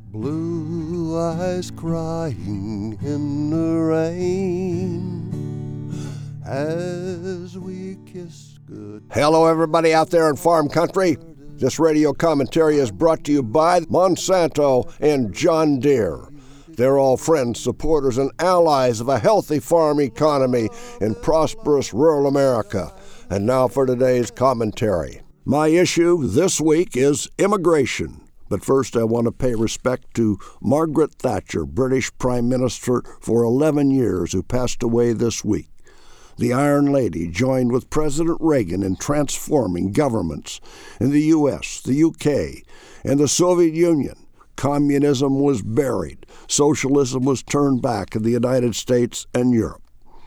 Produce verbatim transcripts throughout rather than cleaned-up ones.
Blue eyes crying in the rain as we kiss good. Hello, everybody out there in farm country. This radio commentary is brought to you by Monsanto and John Deere. They're all friends, supporters, and allies of a healthy farm economy in prosperous rural America. And now for today's commentary. My issue this week is immigration. But first, I want to pay respect to Margaret Thatcher, British Prime Minister for eleven years, who passed away this week. The Iron Lady joined with President Reagan in transforming governments in the U S, the U K, and the Soviet Union. Communism was buried. Socialism was turned back in the United States and Europe.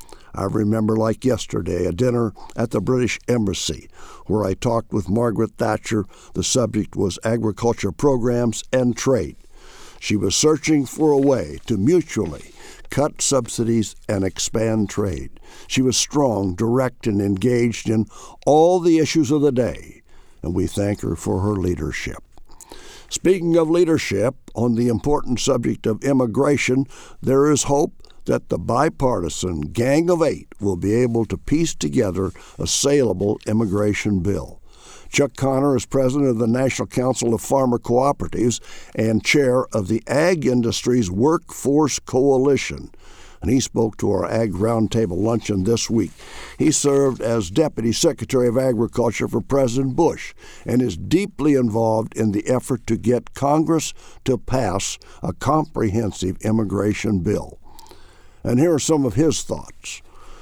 I remember like yesterday a dinner at the British Embassy where I talked with Margaret Thatcher. The subject was agriculture programs and trade. She was searching for a way to mutually cut subsidies and expand trade. She was strong, direct, and engaged in all the issues of the day, and we thank her for her leadership. Speaking of leadership, on the important subject of immigration, there is hope that the bipartisan Gang of Eight will be able to piece together a saleable immigration bill. Chuck Connor is president of the National Council of Farmer Cooperatives and chair of the Ag Industry's Workforce Coalition, and he spoke to our Ag Roundtable luncheon this week. He served as Deputy Secretary of Agriculture for President Bush and is deeply involved in the effort to get Congress to pass a comprehensive immigration bill. And here are some of his thoughts.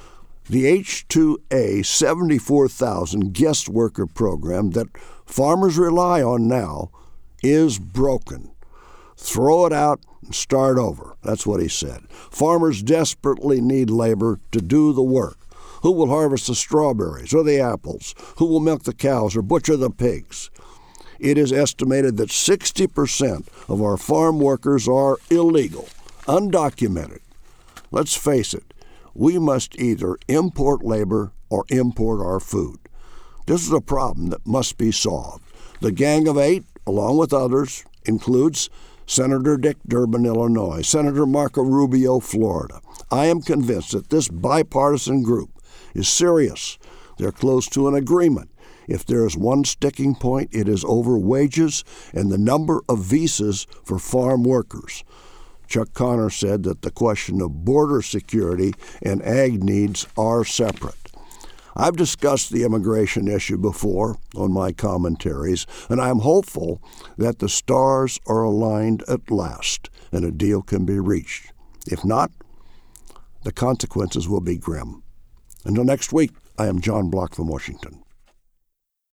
The H two A seventy-four thousand guest worker program that farmers rely on now is broken. Throw it out and start over. That's what he said. Farmers desperately need labor to do the work. Who will harvest the strawberries or the apples? Who will milk the cows or butcher the pigs? It is estimated that sixty percent of our farm workers are illegal, undocumented. Let's face it, we must either import labor or import our food. This is a problem that must be solved. The Gang of Eight, along with others, includes Senator Dick Durbin, Illinois, Senator Marco Rubio, Florida. I am convinced that this bipartisan group is serious. They're close to an agreement. If there is one sticking point, it is over wages and the number of visas for farm workers. Chuck Connor said that the question of border security and ag needs are separate. I've discussed the immigration issue before on my commentaries, and I'm hopeful that the stars are aligned at last and a deal can be reached. If not, the consequences will be grim. Until next week, I am John Block from Washington.